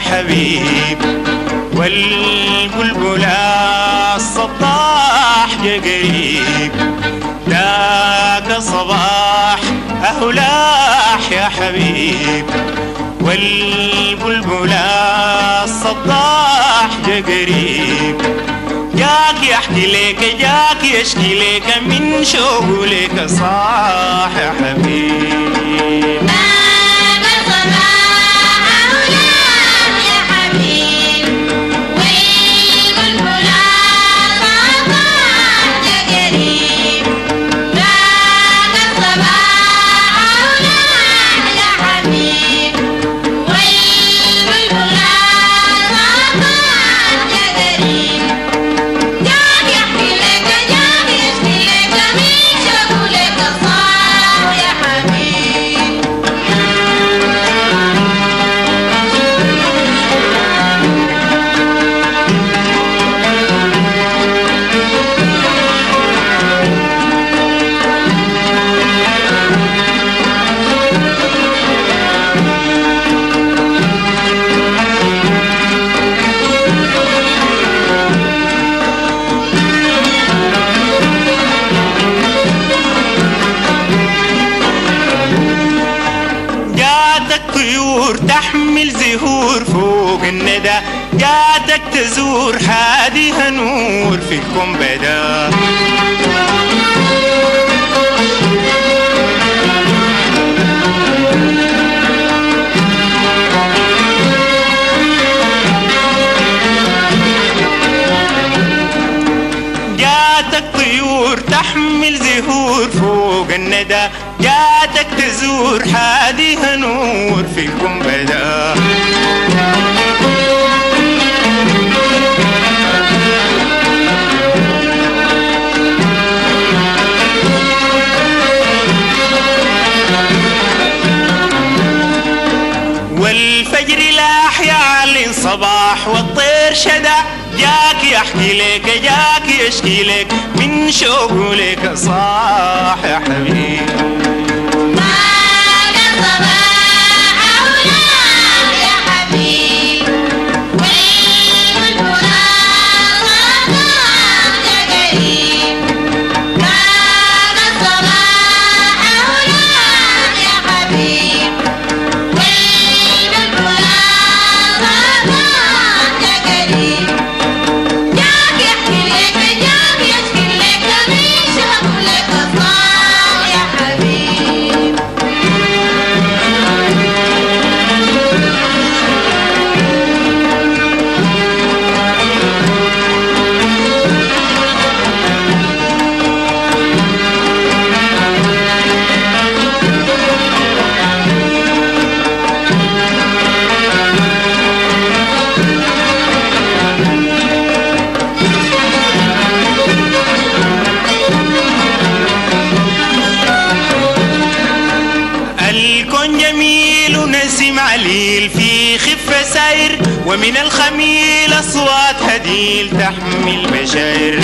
حبيب، والبلبل الصباح جا قريب، ذاك الصباح أهلاح يا حبيب، والبلبل الصباح جا قريب، جاك يحكي لك جاك يشكي لك من شوق لك صاح يا حبيب. تحمل زهور فوق الندى، جاتك تزور حاديها نور فيكم بدا، جاتك طيور تحمل زهور فوق الندى، جاتك تزور حاديها نور فيكم بدا، والفجر لاح يعلن صباح والطير شدع، جاك يحكي لك جاك يشكي لك من شوق لك صاح يا حبيب. عليل في خفة ساير، ومن الخميل أصوات هديل تحمل بشاير،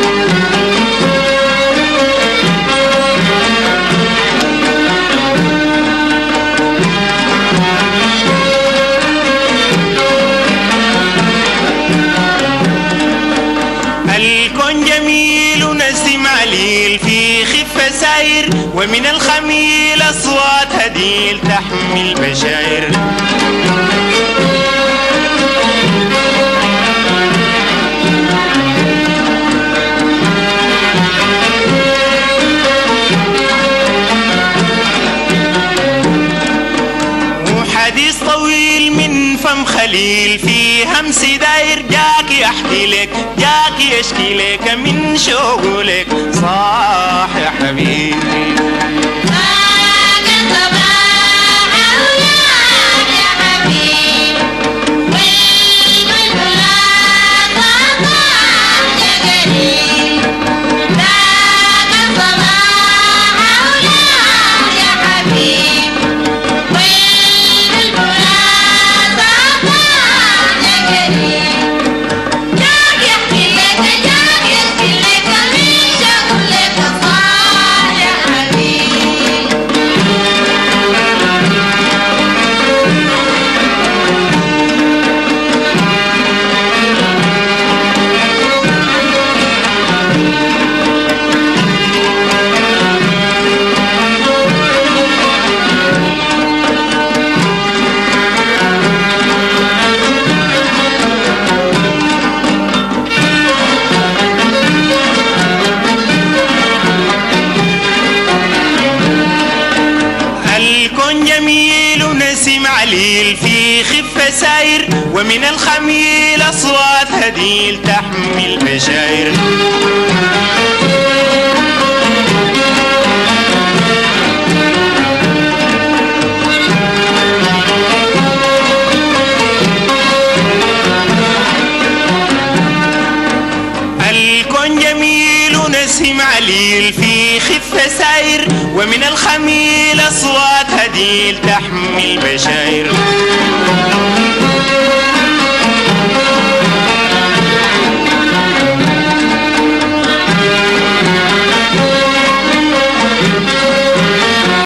الكون جميل ونسم عليل في خفة ساير، ومن الخميل أصوات هديل تحمل بشاير، وحديث طويل من فم خليل في همس داير، جاك يحكي لك جاك يشكي لك من شوق لك صاح يا حبيبي. يحكي لك عليل في خفة ساير، ومن الخميل أصوات هديل تحمل بشاير. الكون جميل ونسيم عليل في خفة ساير، ومن الخميل أصوات هديل تحمل بشاير.